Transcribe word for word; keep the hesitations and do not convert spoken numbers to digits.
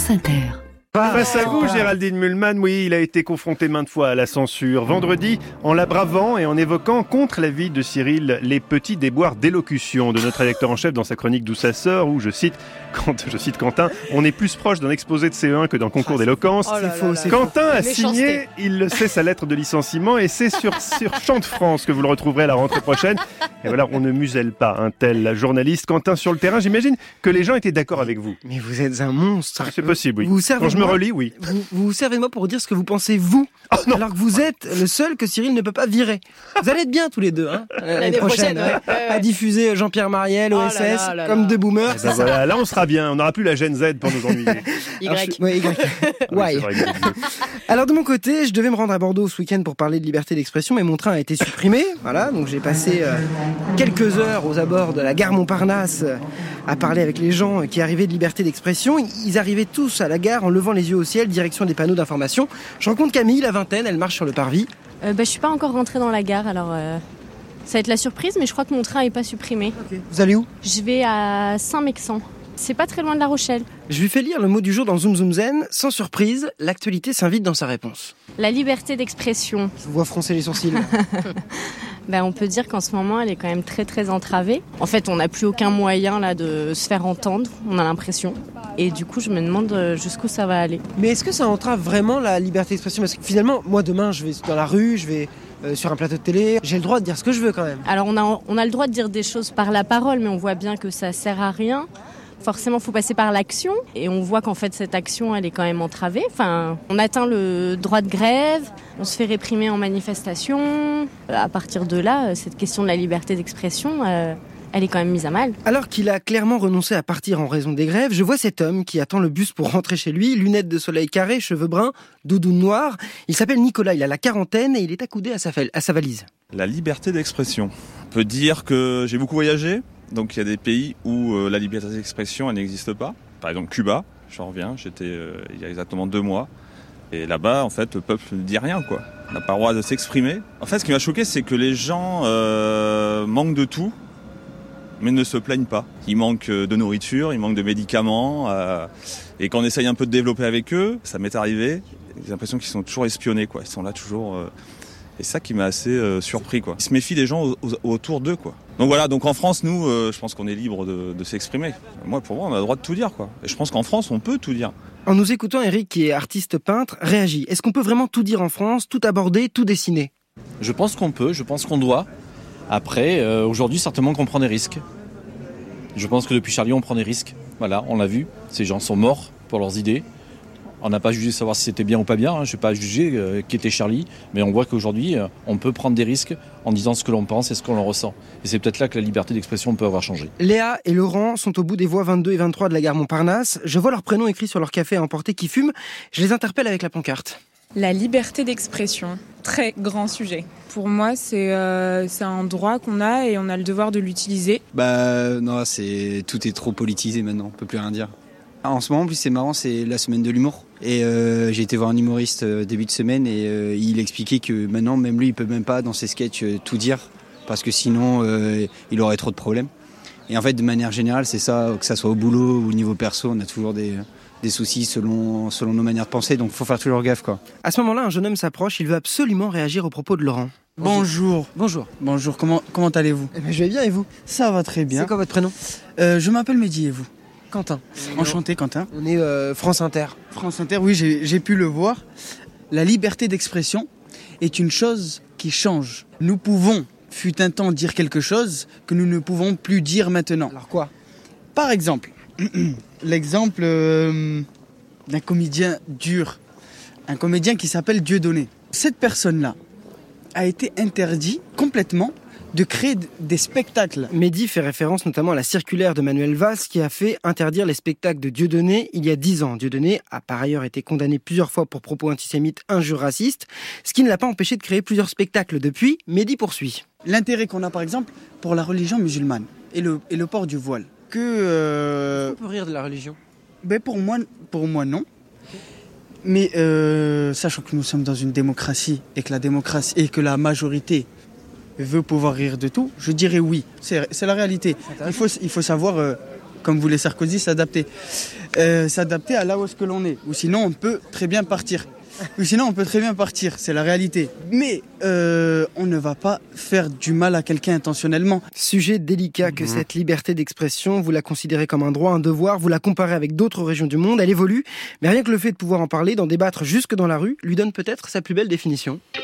France Inter. Face à vous, Géraldine Mühlmann, oui, il a été confronté maintes fois à la censure. Vendredi, en la bravant et en évoquant contre la vie de Cyril les petits déboires d'élocution de notre rédacteur en chef dans sa chronique D'où ça sort, où je cite, quand, je cite Quentin, on est plus proche d'un exposé de C E un que d'un concours d'éloquence. Oh là là là. Quentin a Méchanceté. signé, il le sait, sa lettre de licenciement et c'est sur, sur Chant de France que vous le retrouverez à la rentrée prochaine. Et voilà, on ne muselle pas un tel journaliste. Quentin, sur le terrain, j'imagine que les gens étaient d'accord avec vous. Mais vous êtes un monstre. C'est possible, oui. Vous vous servez Quand je de me moi- relis, oui. Vous, vous vous servez de moi pour dire ce que vous pensez vous, Oh non. alors que vous êtes le seul que Cyril ne peut pas virer. Vous allez être bien tous les deux, hein, l'année prochaine, prochaine, ouais. hein, Ouais, ouais. à diffuser Jean-Pierre Mariel, Oh O là S S, là là comme là. deux boomers. Ben voilà, là on sera bien, on n'aura plus la gêne Z pour nous ennuyer. Alors, je Y. suis- ouais, Y. Oui, Why. c'est vrai que- Alors de mon côté, je devais me rendre à Bordeaux ce week-end pour parler de liberté d'expression, mais mon train a été supprimé. Voilà, donc j'ai passé euh, quelques heures aux abords de la gare Montparnasse euh, à parler avec les gens qui arrivaient de liberté d'expression. Ils arrivaient tous à la gare en levant les yeux au ciel, direction des panneaux d'information. Je rencontre Camille, la vingtaine, elle marche sur le parvis. Euh, bah, je suis pas encore rentrée dans la gare, alors euh, ça va être la surprise, mais je crois que mon train est pas supprimé. Vous allez où? Je vais à Saint-Mexan. C'est pas très loin de La Rochelle. Je lui fais lire le mot du jour dans Zoom Zoom Zen. Sans surprise, l'actualité s'invite dans sa réponse. La liberté d'expression. Je vous vois froncer les sourcils. Ben, on peut dire qu'en ce moment, elle est quand même très très entravée. En fait, on n'a plus aucun moyen là de se faire entendre, on a l'impression. Et du coup, je me demande euh, jusqu'où ça va aller. Mais est-ce que ça entrave vraiment la liberté d'expression? Parce que finalement, moi demain, je vais dans la rue, je vais euh, sur un plateau de télé, j'ai le droit de dire ce que je veux quand même. Alors, on a, on a le droit de dire des choses par la parole, mais on voit bien que ça sert à rien. Forcément, il faut passer par l'action. Et on voit qu'en fait, cette action, elle est quand même entravée. Enfin, on atteint le droit de grève, on se fait réprimer en manifestation. À partir de là, cette question de la liberté d'expression, euh, elle est quand même mise à mal. Alors qu'il a clairement renoncé à partir en raison des grèves, je vois cet homme qui attend le bus pour rentrer chez lui, lunettes de soleil carrées, cheveux bruns, doudoune noire. Il s'appelle Nicolas, il a la quarantaine et il est accoudé à sa, fa- à sa valise. La liberté d'expression. On peut dire que j'ai beaucoup voyagé, donc il y a des pays où euh, la liberté d'expression elle n'existe pas. Par exemple Cuba, j'en reviens, j'étais euh, il y a exactement deux mois. Et là-bas, en fait, le peuple ne dit rien, quoi. On n'a pas le droit de s'exprimer. En fait, ce qui m'a choqué, c'est que les gens euh, manquent de tout, mais ne se plaignent pas. Ils manquent de nourriture, ils manquent de médicaments. Euh, et quand on essaye un peu de développer avec eux, ça m'est arrivé, j'ai l'impression qu'ils sont toujours espionnés, quoi. Ils sont là toujours... Euh, et c'est ça qui m'a assez euh, surpris, quoi. Ils se méfient des gens au- au- autour d'eux, quoi. Donc voilà, donc en France, nous, euh, je pense qu'on est libre de, de s'exprimer. Moi, pour moi, on a le droit de tout dire, quoi. Et je pense qu'en France, on peut tout dire. En nous écoutant, Eric, qui est artiste peintre, réagit. Est-ce qu'on peut vraiment tout dire en France, tout aborder, tout dessiner? Je pense qu'on peut, je pense qu'on doit. Après, euh, aujourd'hui, certainement qu'on prend des risques. Je pense que depuis Charlie, on prend des risques. Voilà, on l'a vu. Ces gens sont morts pour leurs idées. On n'a pas jugé savoir si c'était bien ou pas bien. Hein. Je n'ai pas jugé euh, qui était Charlie. Mais on voit qu'aujourd'hui, euh, on peut prendre des risques en disant ce que l'on pense et ce que l'on ressent. Et c'est peut-être là que la liberté d'expression peut avoir changé. Léa et Laurent sont au bout des voies vingt-deux et vingt-trois de la gare Montparnasse. Je vois leurs prénoms écrits sur leur café à emporter qui fument. Je les interpelle avec la pancarte. La liberté d'expression, très grand sujet. Pour moi, c'est euh, c'est un droit qu'on a et on a le devoir de l'utiliser. Bah non, c'est tout est trop politisé maintenant, on peut plus rien dire. En ce moment, en plus, c'est marrant, c'est la semaine de l'humour. Et euh, j'ai été voir un humoriste euh, début de semaine et euh, il expliquait que maintenant, même lui, il peut même pas dans ses sketchs euh, tout dire parce que sinon, euh, il aurait trop de problèmes. Et en fait, de manière générale, c'est ça, que ça soit au boulot ou au niveau perso, on a toujours des, des soucis selon, selon nos manières de penser, donc faut faire toujours gaffe, quoi. À ce moment-là, un jeune homme s'approche. Il veut absolument réagir aux propos de Laurent. Bonjour. Bonjour. Bonjour, comment, comment allez-vous? Eh ben, je vais bien et vous? Ça va très bien. C'est quoi votre prénom? Euh, je m'appelle Mehdi et vous? Quentin. Enchanté, Quentin. On est euh, France Inter. France Inter, oui, j'ai j'ai pu le voir. La liberté d'expression est une chose qui change. Nous pouvons, fut un temps, dire quelque chose que nous ne pouvons plus dire maintenant. Alors quoi? Par exemple, l'exemple euh, d'un comédien dur, un comédien qui s'appelle Dieudonné. Cette personne-là a été interdit complètement de créer d- des spectacles. Mehdi fait référence notamment à la circulaire de Manuel Valls qui a fait interdire les spectacles de Dieudonné il y a dix ans. Dieudonné a par ailleurs été condamné plusieurs fois pour propos antisémites, injures racistes, ce qui ne l'a pas empêché de créer plusieurs spectacles depuis. Mehdi poursuit. L'intérêt qu'on a par exemple pour la religion musulmane et le, et le port du voile. Que, euh, On peut rire de la religion. ben pour, moi, pour moi non. Mais euh, sachant que nous sommes dans une démocratie et que la démocratie et que la majorité veut pouvoir rire de tout, je dirais oui. C'est, c'est la réalité. Il faut, il faut savoir euh, comme voulait Sarkozy, s'adapter. Euh, s'adapter à là où est-ce que l'on est. Ou sinon, on peut très bien partir. Ou sinon, on peut très bien partir, c'est la réalité. Mais euh, on ne va pas faire du mal à quelqu'un intentionnellement. Sujet délicat que mmh. cette liberté d'expression, vous la considérez comme un droit, un devoir, vous la comparez avec d'autres régions du monde, elle évolue. Mais rien que le fait de pouvoir en parler, d'en débattre jusque dans la rue, lui donne peut-être sa plus belle définition.